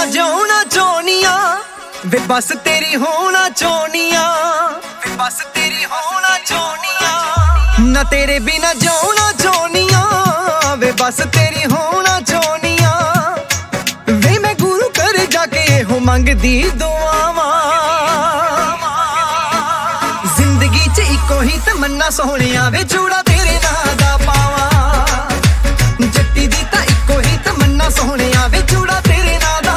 बिना जिउना चाहनिया वे बस तेरी होना चाहनिया वे बस तेरी होना चाहनिया ना तेरे बिना जिउना चाहनिया वे बस तेरी होना चाहनिया वे मैं गुरु घर जाके हो मंगदी दुआवां जिंदगी च इको ही तमन्ना सोहणिया वे चूड़ा तेरे नां दा पावां जट्टी दी तां इको ही तमन्ना सोहणिया वे चूड़ा तेरे नां दा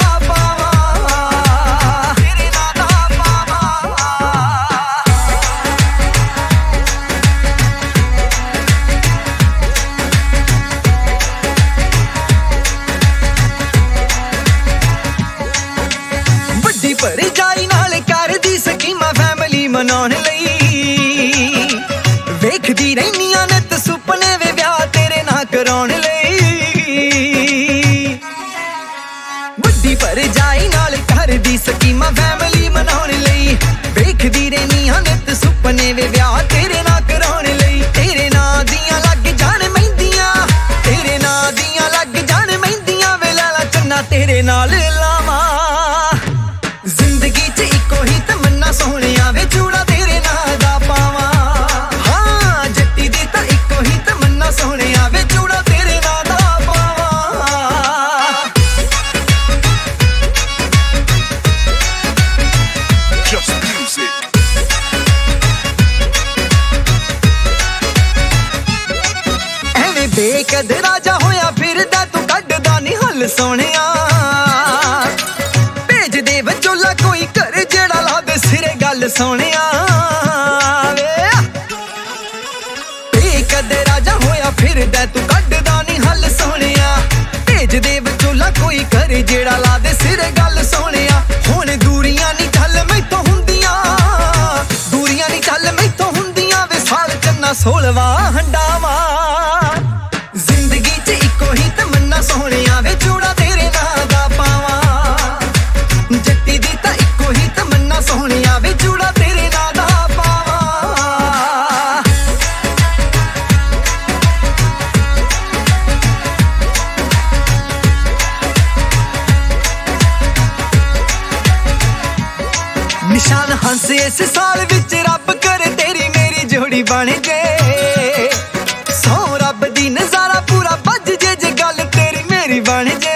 पावां तेरे नां दा पावां ਵੱਡੀ ਭਰਜਾਈ ਨਾਲ ਕਰਦੀ ਸਕੀਮਾਂ ਫੈਮਿਲੀ ਮਨਾਉਣ ਲਈ ਵੇਖਦੀ ਰਹਿਨੀਆਂ ਨਿਤ ਸੁਪਨੇ ਵੇ ਵਿਆਹ ਤੇਰੇ ਨਾਲ ਕਰਾਉਣ ਲਈ ਵੱਡੀ ਭਰਜਾਈ ਨਾਲ ਕਰਦੀ ਸਕੀਮਾਂ ਫੈਮਿਲੀ ਮਨਾਉਣ ਲਈ ਵੇਖਦੀ ਰਹਿਨੀਆਂ ਨਿਤ ਸੁਪਨੇ ਵੇ ਵਿਆਹ ਤੇਰੇ ਨਾਲ ਕਰਾਉਣ ਲਈ ਤੇਰੇ ਨਾਂ ਦੀਆਂ ਲੱਗ ਜਾਣ ਮਹਿੰਦੀਆਂ ਤੇਰੇ ਨਾਂ ਦੀਆਂ ਲੱਗ ਜਾਣ ਮਹਿੰਦੀਆਂ ਵੇ ਲੈ ਲਾ ਚੰਨਾ ਤੇਰੇ ਨਾਲ ਲਾਵਾਂ ਜ਼ਿੰਦਗੀ 'ਚ ਇੱਕੋ ਹੀ ਤਮੰਨਾ ਸੋਹਣਿਆ ਵੇ ਚੂੜਾ ਤੇਰੇ ਨਾਂ ਦਾ ਪਾਵਾਂ ਹਾਂ ਜੱਟੀ ਦੀ ਤਾਂ ਇੱਕੋ ਹੀ ਤਮੰਨਾ ਸੋਹਣਿਆ ਵੇ ਚੂੜਾ ਤੇਰੇ ਨਾਂ ਦਾ ਪਾਵਾਂ Just music. ਐਵੇਂ ਬੇਕਦਰਾ ਜਾ ਹੋਇਆ ਫਿਰਦਾ ਤੂੰ ਕੱਢਦਾ ਨੀ ਹੱਲ ਸੋਹਣਿਆ ਭੇਜ ਦੇ ਵਿਚੋਲਾ ਕੋਈ ਘਰ ਜਿਹੜਾ ਲਾ ਦੇ ਸਿਰੇ ਗੱਲ ਸੋਹਣਿਆ ਵੇ ਬੇਕਦਰਾ ਜਾ ਹੋਇਆ ਫਿਰਦਾ ਤੂੰ ਕੱਢਦਾ ਨੀ ਹੱਲ ਸੋਹਣਿਆ ਭੇਜ ਦੇ ਵਿਚੋਲਾ ਕੋਈ ਘਰ ਜਿਹੜਾ ਲਾ ਦੇ ਸਿਰੇ ਗੱਲ ਸੋਹਣਿਆ ਹੁਣ ਦੂਰੀਆਂ ਨੀ ਚੱਲ ਮੈਥੋਂ ਹੁੰਦੀਆਂ ਦੂਰੀਆਂ ਨੀ ਚੱਲ ਮੈਥੋਂ ਹੁੰਦੀਆਂ ਵੇ ਸਾਲ ਚੰਨਾ 16ਵਾਂ ਹੰਡਾਵਾਂ ਜ਼ਿੰਦਗੀ 'ਚ ਇੱਕੋ ਹੀ ਤਮੰਨਾ ਸੋਹਣਿਆ ਵੇ ਚੂੜਾ ਤੇਰੇ ਨਾਂ ਦਾ ਪਾਵਾਂ ਜੱਟੀ ਦੀ ਤਾਂ ਇੱਕੋ ਹੀ ਤਮੰਨਾ ਸੋਹਣਿਆ ਵੇ ਚੂੜਾ ਤੇਰੇ ਨਾਂ ਦਾ ਪਾਵਾਂ ਨਿਸ਼ਾਨ ਹੰਸ ਇਸ ਸਾਲ ਵਿੱਚ ਰੱਬ ਕਰੇ ਤੇਰੀ ਮੇਰੀ ਜੋੜੀ ਬਣ ਜੇ ਸੌ ਰੱਬ ਦੀ ਨਜ਼ਾਰਾ ਪੂਰਾ ਵੱਜ ਜੇ ਗੱਲ ਤੇਰੀ ਮੇਰੀ ਬਣ ਜੇ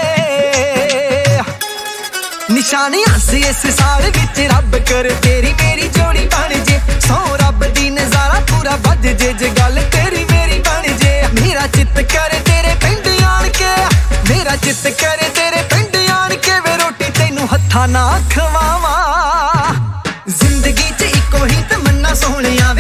ਨਿਸ਼ਾਨ ਹੰਸ ਇਸ ਸਾਲ ਵਿੱਚ ਰੱਬ ਕਰੇ ਤੇਰੀ ਮੇਰੀ ਜੋੜੀ ਬਣ ਜੇ ਸੌ ਰੱਬ ਦੀ ਨਜ਼ਾਰਾ ਪੂਰਾ ਵੱਜ ਜੇ ਗੱਲ ਤੇਰੀ ਮੇਰੀ ਬਣ ਜੇ ਮੇਰਾ ਚਿੱਤ ਕਰੇ ਤੇਰੇ ਪਿੰਡ ਆਣ ਕੇ ਮੇਰਾ ਚਿੱਤ ਕਰੇ ਤੇਰੇ ਪਿੰਡ ਆਣ ਕੇ ਵੇ ਰੋਟੀ ਤੈਨੂੰ ਹੱਥਾਂ ਨਾਲ ਖਵਾਵਾਂ ਜ਼ਿੰਦਗੀ 'ਚ ਇੱਕੋ ਹੀ ਤਮੰਨਾ ਸੋਹਣਿਆ